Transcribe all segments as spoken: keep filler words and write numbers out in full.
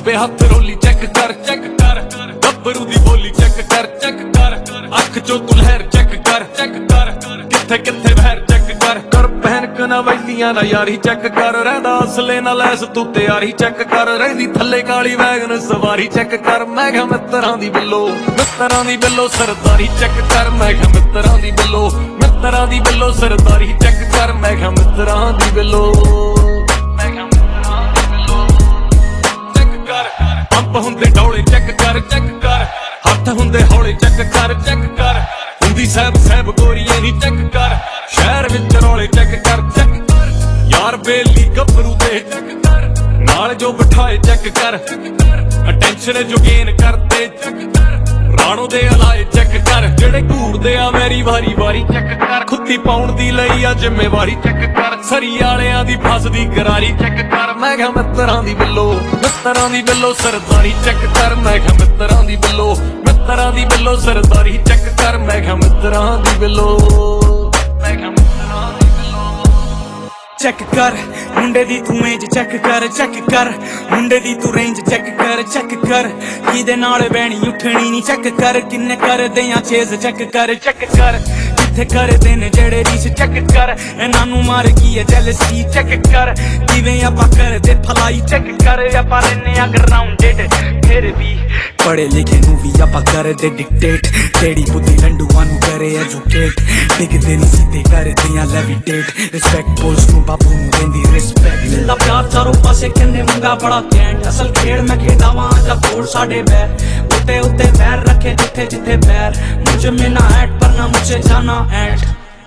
ਜੱਬੇ ਹੱਥ ਰੋਲੀ ਚੈੱਕ ਕਰ ਚੈੱਕ ਕਰ ਗੱਭਰੂ ਦੀ ਬੋਲੀ ਚੈੱਕ ਕਰ ਚੈੱਕ ਕਰ ਅੱਖ ਚੋਂ ਤੂੰ ਲਹਿਰ ਚੈੱਕ ਕਰ ਚੈੱਕ ਕਰ ਕਿੱਥੇ ਕਿੱਥੇ ਵਹਿਰ ਚੈੱਕ ਕਰ ਕਰ ਪਹਿਨਕ ਨਾ ਵੈਲੀਆਂ ਨਾ ਯਾਰੀ ਚੈੱਕ ਕਰ ਰਹਿੰਦਾ ਅਸਲੇ ਨਾਲ ਲੈਸ ਤੂੰ ਤਿਆਰੀ ਚੈੱਕ ਕਰ ਰਹਿੰਦੀ ਥੱਲੇ ਕਾਲੀ ਵੈਗਨ ਸਵਾਰੀ ਚੈੱਕ ਕਰ ਮੈਂ ਕਿਹਾ ਮਿੱਤਰਾਂ ਦੀ ਬਿੱਲੋ ਮਿੱਤਰਾਂ ਦੀ ਬਿੱਲੋ ਸਰਦਾਰੀ ਚੈੱਕ ਕਰ ਮੈਂ ਕਿਹਾ ਮਿੱਤਰਾਂ ਦੀ ਬਿੱਲੋ ਮਿੱਤਰਾਂ ਦੀ ਬਿੱਲੋ ਸਰਦਾਰੀ ਚੈੱਕ ਕਰ ਮੈਂ ਕਿਹਾ ਮਿੱਤਰਾਂ ਦੀ ਬਿੱਲੋ ਮੈਂ ਕਿਹਾ ਮਿੱਤਰਾਂ ਦੀ ਬਿੱਲੋ ਚੈੱਕ ਕਰ ਪੰਪ ਹੁੰਦੇ ਡੌਲੇ ਚੈੱਕ ਕਰ ਚੈੱਕ ਕਰ ਹੱਥ ਹੁੰਦੇ ਹੌਲੇ ਚੈੱਕ ਕਰ ਚੈੱਕ ਕਰ ਹੁੰਦੀ ਸਹਿਬ ਸਹਿਬ ਗੋਰੀਏ ਨੀ ਚੈੱਕ ਕਰ ਸ਼ਹਿਰ ਵਿੱਚ ਰੌਲੇ ਚੈੱਕ ਕਰ ਚੈੱਕ ਕਰ ਯਾਰ ਬੇਲੀ ਗੱਭਰੂ ਦੇ ਚੈੱਕ ਕਰ ਨਾਲ ਜੋ ਬਿਠਾਏ ਚੈੱਕ ਕਰ ਅਟੈਂਸ਼ਨ ਜੋ ਗੇਨ ਕਰਦੇ ਚੈੱਕ ਕਰ ਰਾਣੋ ਦੇ ਅਲਾਏ ਚੈੱਕ ਕਰ ਜਿਹੜੇ ਘੂਰਦੇ ਆ ਮੇਰੀ ਵਾਰੀ ਵਾਰੀ ਚੈੱਕ ਕਰ ਖੁੱਤੀ ਪਾਉਣ ਦੀ ਲਈ ਆ ਜ਼ਿੰਮੇਵਾਰੀ ਚੈੱਕ ਕਰ ਸਰੀ ਵਾਲਿਆਂ ਦੀ ਫਸਦੀ ਗਰਾਰੀ ਚੈੱਕ ਕਰ ਮੈਂ ਕਿਹਾ ਮਿੱਤਰਾਂ ਦੀ ਬਿੱਲੋ ਮਿੱਤਰਾਂ ਦੀ ਬਿੱਲੋ ਸਰਦਾਰੀ ਚੈੱਕ ਕਰ ਮੈਂ ਕਿਹਾ ਮਿੱਤਰਾਂ ਦੀ ਬਿੱਲੋ ਮਿੱਤਰਾਂ ਦੀ ਬਿੱਲੋ ਸਰਦਾਰੀ ਚੈੱਕ ਕਰ ਮੈਂ ਕਿਹਾ ਮਿੱਤਰਾਂ ਦੀ ਬਿੱਲੋ ਮੈਂ ਕਿਹਾ ਮਿੱਤਰਾਂ ਦੀ ਬਿੱਲੋ ਚੈੱਕ ਕਰ ਮੁੰਡੇ ਦੀ ਤੂੰ ਰੇਂਜ ਚੈੱਕ ਕਰ ਚੈੱਕ ਕਰ ਮੁੰਡੇ ਦੀ ਤੂੰ ਰੇਂਜ ਚੈੱਕ ਕਰ ਚੈੱਕ ਕਰ ਕਿਹਦੇ ਨਾਲ ਬਹਿਣੀ ਉੱਠਣੀ ਨਹੀਂ ਚੈੱਕ ਕਰ ਕਿੰਨੇ ਕਰਦੇ ਆ ਚੇਜ਼ ਚੈੱਕ ਕਰ ਚੈੱਕ ਕਰ ਕਿੱਥੇ ਕਰਦੇ ਨੇ ਜਿਹੜੇ ਰੀਸ ਚੈੱਕ ਕਰ ਇਹਨਾਂ ਨੂੰ ਮਾਰ ਕੀ ਹੈ ਜੈਲਸੀ ਚੈੱਕ ਕਰ ਕਿਵੇਂ ਆਪਾਂ ਕਰਦੇ ਫਲਾਈ ਚੈੱਕ ਕਰ ਆਪਾਂ ਲੈਨੇ ਆ ਗਰਾਊਂਡਡ ਫਿਰ ਵੀ ਪੜੇ ਲਿਖੇ ਨੂੰ ਵੀ ਆਪਾਂ ਕਰਦੇ ਡਿਕਟੇਟ ਤੇਰੀ ਬੁੱਧੀ ਲੰਡੂਆਂ ਨੂੰ ਕਰੇ ਐਜੂਕੇਟ ਡਿੱਗਦੇ ਨਹੀਂ ਸਿੱਧੇ ਕਰਦੇ ਆ ਲੈਵੀਟੇਟ ਰਿਸਪੈਕਟ ਬੋਲਸ ਨੂੰ ਬਾਪੂ ਨੂੰ ਦਿੰਦੀ ਰਿਸਪੈਕਟ ਮਿਲਦਾ ਪਿਆਰ ਚਾਰੋਂ ਪਾਸੇ ਕਹਿੰਦੇ ਮੁੰਡਾ ਬੜਾ ਕੈਂਟ ਅਸਲ ਖੇਡ ਮੈਂ ਖੇਡਾਵਾਂ ਜਾਂ ਕੋਲ ਸਾਡੇ ਬੈਰ ਉੱਤੇ ਉੱਤੇ ਪੈਰ ਰੱਖੇ ਜਿੱਥੇ ਜਿੱਥੇ ਪੈਰ ਮੁਝ ਮੇ ਨਾ ਐਟ ਪਰ ਨਾ ਮੁਝੇ ਜਾਣਾ ਐਟ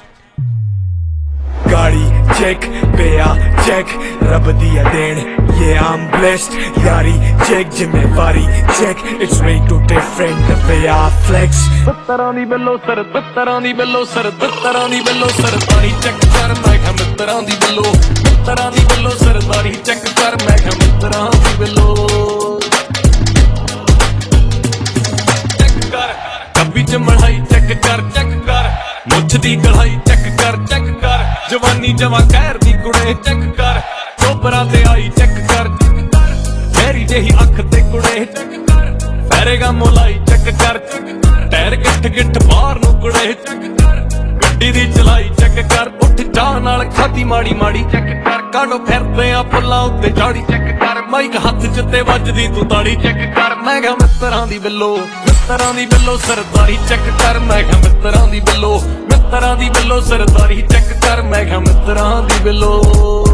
गाड़ी चेक पिया चेक रब दिया देन ये I'm blessed यारी चेक जिम्मेवारी check it's way too different the way I flex ਮਿੱਤਰਾਂ ਦੀ ਬਿੱਲੋ ਸਰ ਮਿੱਤਰਾਂ ਦੀ ਬਿੱਲੋ ਸਰ ਮਿੱਤਰਾਂ ਦੀ ਬਿੱਲੋ ਸਰਦਾਰੀ ਚੈੱਕ ਕਰ ਮੈਂ ਕਿਹਾ ਮਿੱਤਰਾਂ ਦੀ ਬਿੱਲੋ ਮਿੱਤਰਾਂ ਦੀ ਬਿੱਲੋ ਸਰਦਾਰੀ ਚੈੱਕ ਕਰ ਮੈਂ ਕਿਹਾ ਮਿੱਤਰਾਂ ਦੀ ਬਿੱਲੋ ਚੈੱਕ ਕਰ ਕੱਬੀ ਚ ਮੜਾਈ ਚੈੱਕ ਕਰ ਚੈੱਕ ਕਰ ਮੁੱਛ ਦੀ ਕਢਾਈ ਚੈੱਕ ਕਰ ਚੈੱਕ ਕਰ ਜਵਾਨੀ ਜਮਾ ਕਹਿਰ ਦੀ ਕੁੜੇ ਚੈੱਕ ਕਰ ਚੋਬਰਾਂ ਤੇ ਆਈ ਚੈੱਕ ਕਰ ਫੇਰੀ ਜਿਹੀ ਅੱਖ ਤੇ ਕੁੜੇ ਚੈੱਕ ਕਰ ਫੈਰੇਗਾ ਮੋਲਾਈ ਚੈੱਕ ਕਰ ਟਾਇਰ ਗਿੱਠ ਗਿੱਠ ਬਾਹਰ ਨੂੰ ਕੁੜੇ ਚੈੱਕ ਕਰ ਗੱਡੀ ਦੀ ਚਲਾਈ ਚੈੱਕ ਕਰ ਉੱਠ ਚਾਹ ਨਾਲ ਖਾਦੀ ਮਾੜੀ ਮਾੜੀ ਚੈੱਕ ਕਰ ਕਾਢੋ ਫਿਰਦੇ ਆ ਫੁੱਲਾਂ ਉੱਤੇ ਝਾੜੀ ਚੈੱਕ ਕਰ ਮਾਈਕ ਹੱਥ ਚ ਤੇ ਵੱਜਦੀ ਤੂੰ ਤਾੜੀ ਚੈੱਕ ਕਰ ਮੈਂ ਕਿਹਾ ਮਿੱਤਰਾਂ ਦੀ ਬਿੱਲੋ ਮਿੱਤਰਾਂ ਦੀ ਬਿੱਲੋ ਸਰਦਾਰੀ ਚੈੱਕ ਕਰ ਮੈਂ ਕਿਹਾ ਮਿੱਤਰਾਂ ਦੀ ਬਿੱਲੋ ਮਿੱਤਰਾਂ ਦੀ ਬਿੱਲੋ ਸਰਦਾਰੀ ਚੈੱਕ ਕਰ ਮੈਂ ਕਿਹਾ ਮਿੱਤਰਾਂ ਦੀ ਬਿੱਲੋ